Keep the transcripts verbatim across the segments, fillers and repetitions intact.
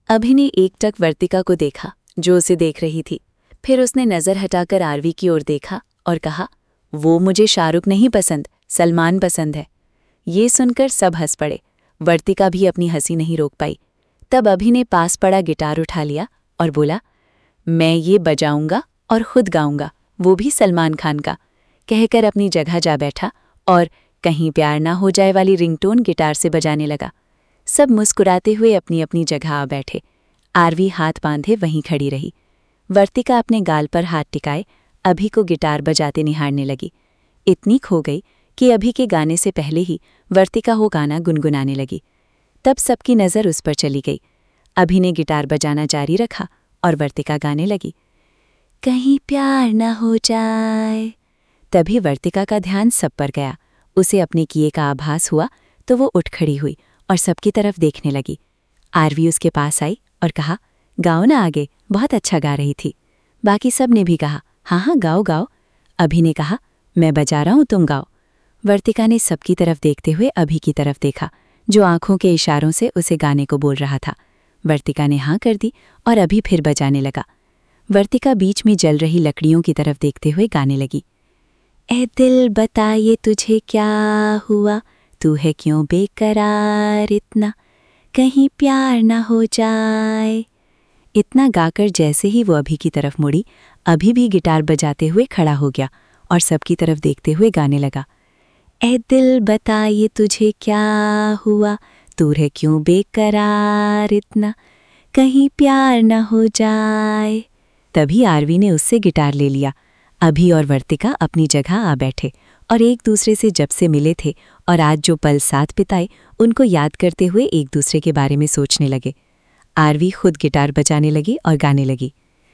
अभि ने एकटक वर्तिका को देखा जो उसे देख रही थी। फिर उसने नज़र हटाकर आरवी की ओर देखा और कहा, वो मुझे शाहरुख नहीं पसंद, सलमान पसंद है। ये सुनकर सब हंस पड़े। वर्तिका भी अपनी हंसी नहीं रोक पाई। तब अभि ने पास पड़ा गिटार उठा लिया और बोला, मैं ये बजाऊंगा और खुद गाऊंगा, वो भी सलमान खान का, कहकर अपनी जगह जा बैठा और कहीं प्यार ना हो जाए वाली रिंगटोन गिटार से बजाने लगा। सब मुस्कुराते हुए अपनी अपनी जगह आ बैठे। आरवी हाथ बांधे वहीं खड़ी रही। वर्तिका अपने गाल पर हाथ टिकाए अभि को गिटार बजाते निहारने लगी। इतनी खो गई कि अभि के गाने से पहले ही वर्तिका वो गाना गुनगुनाने लगी। तब सबकी नज़र उस पर चली गई। अभि ने गिटार बजाना जारी रखा और वर्तिका गाने लगी, कहीं प्यार न हो जाए। तभी वर्तिका का ध्यान सब पर गया। उसे अपने किए का आभास हुआ तो वो उठ खड़ी हुई और सबकी तरफ देखने लगी। आरवी उसके पास आई और कहा, गाओ ना आगे, बहुत अच्छा गा रही थी। बाकी सब ने भी कहा, हाँ हाँ गाओ गाओ। अभि ने कहा, मैं बजा रहा हूँ, तुम गाओ। वर्तिका ने सबकी तरफ देखते हुए अभि की तरफ देखा, जो आंखों के इशारों से उसे गाने को बोल रहा था। वर्तिका ने हाँ कर दी और अभि फिर बजाने लगा। वर्तिका बीच में जल रही लकड़ियों की तरफ देखते हुए गाने लगी, ए दिल बता ये तुझे क्या हुआ, तू है क्यों बेकरार इतना, कहीं प्यार ना हो जाए। इतना गाकर जैसे ही वो अभि की तरफ मुड़ी, अभि भी गिटार बजाते हुए खड़ा हो गया और सबकी तरफ देखते हुए गाने लगा, ए दिल बता ये तुझे क्या हुआ, तू है क्यों बेकरार इतना, कहीं प्यार ना हो जाए। तभी आरवी ने उससे गिटार ले लिया। अभि और वर्तिका अपनी जगह आ बैठे और एक दूसरे से जब से मिले थे और आज जो पल साथ बिताए उनको याद करते हुए एक दूसरे के बारे में सोचने लगे। आरवी खुद गिटार बजाने लगी और गाने लगी,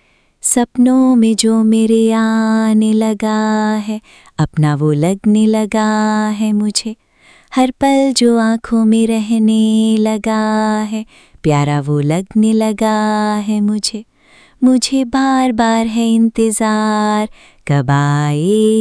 सपनों में जो मेरे आने लगा है, अपना वो लगने लगा है मुझे, हर पल जो आँखों में रहने लगा है, प्यारा वो लगने लगा है मुझे, मुझे बार बार है इंतज़ार, कब आए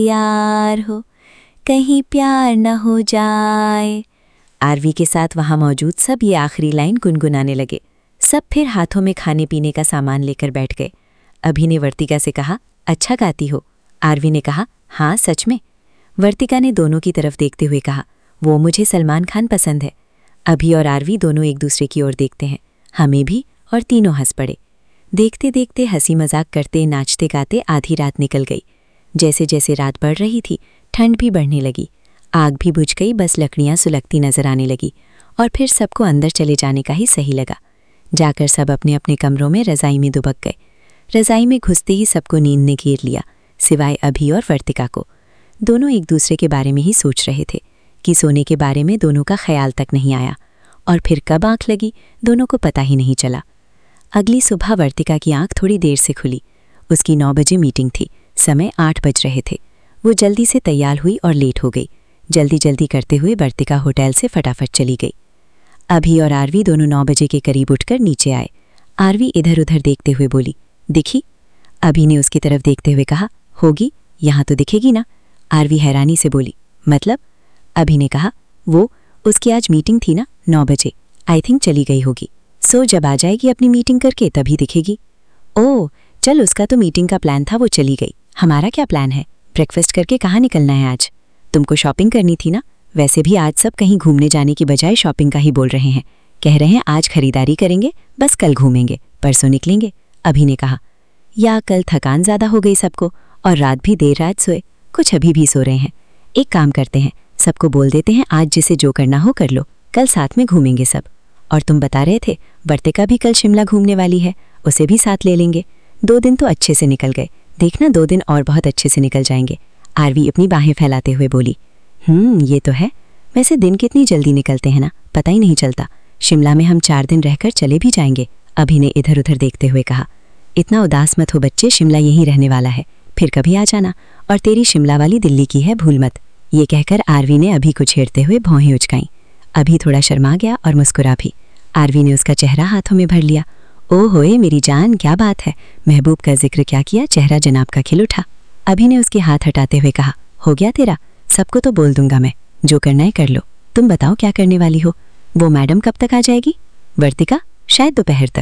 यार हो, कहीं प्यार न हो जाए। आरवी के साथ वहाँ मौजूद सब ये आखिरी लाइन गुनगुनाने लगे। सब फिर हाथों में खाने पीने का सामान लेकर बैठ गए। अभि ने वर्तिका से कहा, अच्छा गाती हो। आरवी ने कहा, हाँ सच में। वर्तिका ने दोनों की तरफ देखते हुए कहा, वो मुझे सलमान खान पसंद है। अभि और आरवी दोनों एक दूसरे की ओर देखते हैं, हमें भी, और तीनों हंस पड़े। देखते देखते हंसी मजाक करते नाचते गाते आधी रात निकल गई। जैसे जैसे रात बढ़ रही थी ठंड भी बढ़ने लगी। आग भी बुझ गई, बस लकड़ियाँ सुलगती नजर आने लगी और फिर सबको अंदर चले जाने का ही सही लगा। जाकर सब अपने अपने कमरों में रज़ाई में दुबक गए। रज़ाई में घुसते ही सबको नींद ने घेर लिया, सिवाय अभि और वर्तिका को। दोनों एक दूसरे के बारे में ही सोच रहे थे कि सोने के बारे में दोनों का ख्याल तक नहीं आया और फिर कब आंख लगी दोनों को पता ही नहीं चला। अगली सुबह वर्तिका की आंख थोड़ी देर से खुली। उसकी नौ बजे मीटिंग थी, समय आठ बज रहे थे। वो जल्दी से तैयार हुई और लेट हो गई। जल्दी जल्दी करते हुए वर्तिका होटल से फटाफट चली गई। अभि और आरवी दोनों नौ बजे के करीब उठकर नीचे आए। आरवी इधर उधर देखते हुए बोली, दिखी? अभि ने उसकी तरफ देखते हुए कहा, होगी, यहाँ तो दिखेगी ना। आरवी हैरानी से बोली, मतलब? अभि ने कहा, वो उसकी आज मीटिंग थी ना, नौ बजे, आई थिंक चली गई होगी। सो जब आ जाएगी अपनी मीटिंग करके तभी दिखेगी। ओह चल, उसका तो मीटिंग का प्लान था, वो चली गई। हमारा क्या प्लान है? ब्रेकफास्ट करके कहाँ निकलना है आज? तुमको शॉपिंग करनी थी ना। वैसे भी आज सब कहीं घूमने जाने की बजाय शॉपिंग का ही बोल रहे हैं। कह रहे हैं आज खरीदारी करेंगे, बस कल घूमेंगे, परसों निकलेंगे। अभि ने कहा, या कल थकान ज़्यादा हो गई सबको और रात भी देर रात सोए, कुछ अभी भी सो रहे हैं। एक काम करते हैं, सबको बोल देते हैं आज जिसे जो करना हो कर लो, कल साथ में घूमेंगे सब। और तुम बता रहे थे वर्तिका भी कल शिमला घूमने वाली है, उसे भी साथ ले लेंगे। दो दिन तो अच्छे से निकल गए, देखना दो दिन और बहुत अच्छे से निकल जाएंगे। आरवी अपनी बाहें फैलाते हुए बोली, हम्म ये तो है। वैसे दिन कितनी जल्दी निकलते हैं ना, पता ही नहीं चलता। शिमला में हम चार दिन रहकर चले भी जाएंगे। अभि ने इधर उधर देखते हुए कहा, इतना उदास मत हो बच्चे, शिमला यहीं रहने वाला है, फिर कभी आ जाना। और तेरी शिमला वाली दिल्ली की है, भूल मत। ये कहकर आरवी ने अभि को छेड़ते हुए भौहें उचकाईं। अभि थोड़ा शर्मा गया और मुस्कुरा भी। आरवी ने उसका चेहरा हाथों में भर लिया। ओ होए मेरी जान, क्या बात है, महबूब का जिक्र क्या किया, चेहरा जनाब का खिल उठा। अभि ने उसके हाथ हटाते हुए कहा, हो गया तेरा, सबको तो बोल दूंगा मैं, जो करना है कर लो। तुम बताओ क्या करने वाली हो? वो मैडम कब तक आ जाएगी? वर्तिका? शायद दोपहर तक।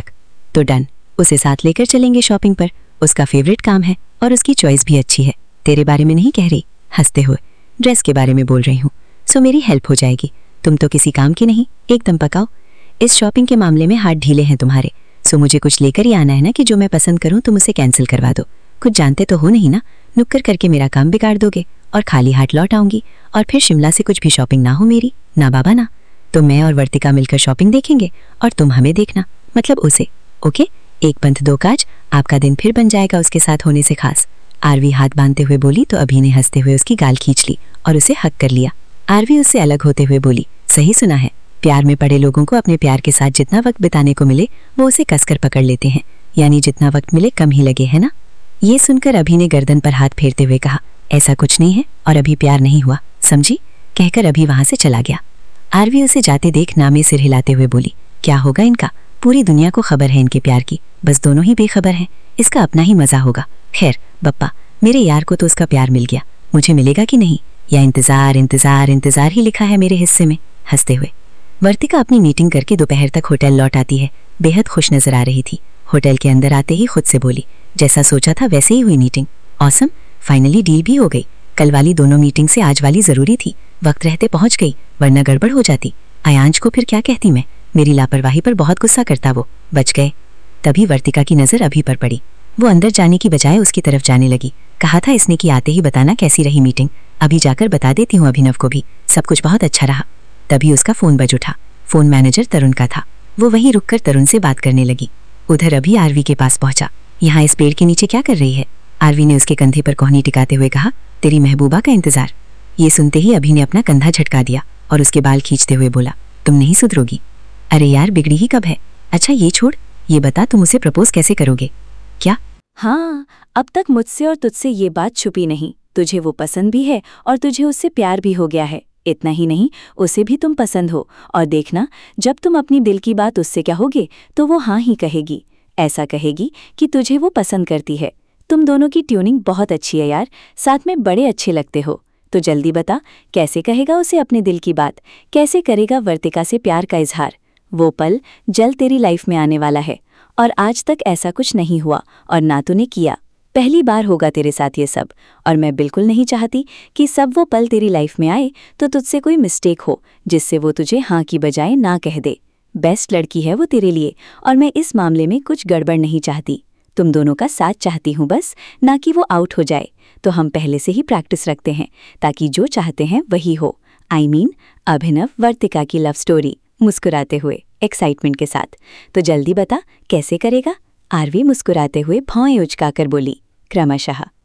तो डन, उसे साथ लेकर चलेंगे शॉपिंग पर। उसका फेवरेट काम है और उसकी चॉइस भी अच्छी है। तेरे बारे में नहीं कह रही, हंसते हुए। ड्रेस के बारे में बोल रही हूँ। सो मेरी हेल्प हो जाएगी। तुम तो किसी काम की नहीं, एकदम पकाओ। इस शॉपिंग के मामले में हाथ ढीले हैं तुम्हारे। सो मुझे कुछ लेकर ही आना है ना कि जो मैं पसंद करूँ तुम उसे कैंसिल करवा दो। कुछ जानते तो हो नहीं ना, नुक्कर करके मेरा काम बिगाड़ दोगे और खाली हाथ लौट आऊंगी और फिर शिमला से कुछ भी शॉपिंग ना हो मेरी। ना बाबा ना। तो मैं और वर्तिका मिलकर शॉपिंग देखेंगे और तुम हमें देखना, मतलब उसे। ओके, एक पंथ दो काज, आपका दिन फिर बन जाएगा उसके साथ होने से खास। आरवी हाथ बांधते हुए बोली तो अभी ने हंसते हुए उसकी गाल खींच ली और उसे हक कर लिया। आरवी उससे अलग होते हुए बोली, सही सुना है, प्यार में पड़े लोगों को अपने प्यार के साथ जितना वक्त बिताने को मिले वो उसे कसकर पकड़ लेते हैं, यानी जितना वक्त मिले कम ही लगे, है ना। ये सुनकर अभी ने गर्दन पर हाथ फेरते हुए कहा, ऐसा कुछ नहीं है और अभी प्यार नहीं हुआ, समझी, कहकर अभी वहां से चला गया। आरवी उसे जाते देख नामे सिर हिलाते हुए बोली, क्या होगा इनका, पूरी दुनिया को खबर है इनके प्यार की, बस दोनों ही बेखबर हैं, इसका अपना ही मजा होगा। खैर बप्पा, मेरे यार को तो उसका प्यार मिल गया, मुझे मिलेगा कि नहीं, या इंतजार इंतजार इंतजार ही लिखा है मेरे हिस्से में। हंसते हुए वर्तिका अपनी मीटिंग करके दोपहर तक होटल लौट आती है। बेहद खुश नजर आ रही थी। होटल के अंदर आते ही खुद से बोली, जैसा सोचा था वैसे ही हुई मीटिंग, ऑसम, फाइनली डील भी हो गई। कल वाली दोनों मीटिंग से आज वाली जरूरी थी, वक्त रहते पहुंच गई, वरना गड़बड़ हो जाती। आयांश को फिर क्या कहती मैं, मेरी लापरवाही पर बहुत गुस्सा करता वो, बच गए। तभी वर्तिका की नजर अभी पर पड़ी। वो अंदर जाने की बजाय उसकी तरफ जाने लगी। कहा था इसने कि आते ही बताना कैसी रही मीटिंग, अभी जाकर बता देती हूँ अभिनव को भी, सब कुछ बहुत अच्छा रहा। तभी उसका फोन बज उठा। फोन मैनेजर तरुण का था। वो वहीं रुककर तरुण से बात करने लगी। उधर अभी आरवी के पास पहुंचा। यहाँ इस पेड़ के नीचे क्या कर रही है, आरवी ने उसके कंधे पर कोहनी टिकाते हुए कहा, तेरी महबूबा का इंतजार। ये सुनते ही अभी ने अपना कंधा झटका दिया और उसके बाल खींचते हुए बोला, तुम नहीं सुधरोगी। अरे यार बिगड़ी ही कब है। अच्छा ये छोड़, ये बता तुम उसे प्रपोज कैसे करोगे। क्या? हाँ, अब तक मुझसे और तुझसे ये बात छुपी नहीं, तुझे वो पसंद भी है और तुझे उससे प्यार भी हो गया है। इतना ही नहीं, उसे भी तुम पसंद हो, और देखना जब तुम अपनी दिल की बात उससे कहोगे तो वो हाँ ही कहेगी। ऐसा कहेगी कि तुझे वो पसंद करती है। तुम दोनों की ट्यूनिंग बहुत अच्छी है यार, साथ में बड़े अच्छे लगते हो। तो जल्दी बता, कैसे कहेगा उसे अपने दिल की बात, कैसे करेगा वर्तिका से प्यार का इजहार। वो पल जल्द तेरी लाइफ में आने वाला है, और आज तक ऐसा कुछ नहीं हुआ और ना तूने किया, पहली बार होगा तेरे साथ ये सब। और मैं बिल्कुल नहीं चाहती कि सब वो पल तेरी लाइफ में आए तो तुझसे कोई मिस्टेक हो जिससे वो तुझे हाँ की बजाय ना कह दे। बेस्ट लड़की है वो तेरे लिए, और मैं इस मामले में कुछ गड़बड़ नहीं चाहती। तुम दोनों का साथ चाहती हूँ बस, ना कि वो आउट हो जाए। तो हम पहले से ही प्रैक्टिस रखते हैं ताकि जो चाहते हैं वही हो। I I mean mean, Abhinav Vartika की लव स्टोरी। मुस्कुराते हुए एक्साइटमेंट के साथ, तो जल्दी बता कैसे करेगा। आरवी मुस्कुराते हुए भौएं उचकाकर बोली, क्रमशः।